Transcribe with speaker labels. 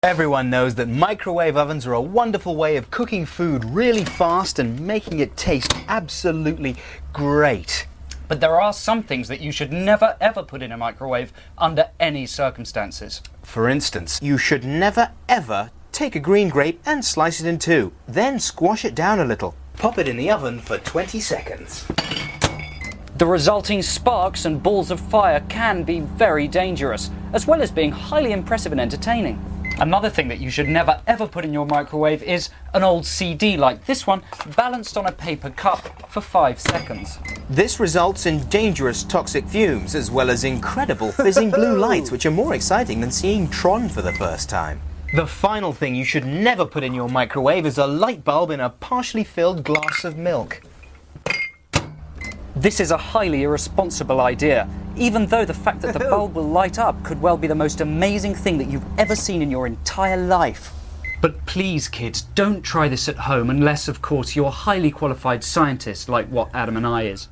Speaker 1: Everyone knows that microwave ovens are a wonderful way of cooking food really fast and making it taste absolutely great.
Speaker 2: But there are some things that you should never ever put in a microwave under any circumstances.
Speaker 1: For instance, you should never ever take a green grape and slice it in two, then squash it down a little. Pop it in the oven for 20 seconds.
Speaker 2: The resulting sparks and balls of fire can be very dangerous, as well as being highly impressive and entertaining. Another thing that you should never ever put in your microwave is an old CD like this one, balanced on a paper cup for 5 seconds.
Speaker 1: This results in dangerous toxic fumes, as well as incredible fizzing blue lights, which are more exciting than seeing Tron for the first time. The final thing you should never put in your microwave is a light bulb in a partially filled glass of milk.
Speaker 2: This is a highly irresponsible idea, even though the fact that the bulb will light up could well be the most amazing thing that you've ever seen in your entire life. But please, kids, don't try this at home unless, of course, you're a highly qualified scientist like what Adam and I is.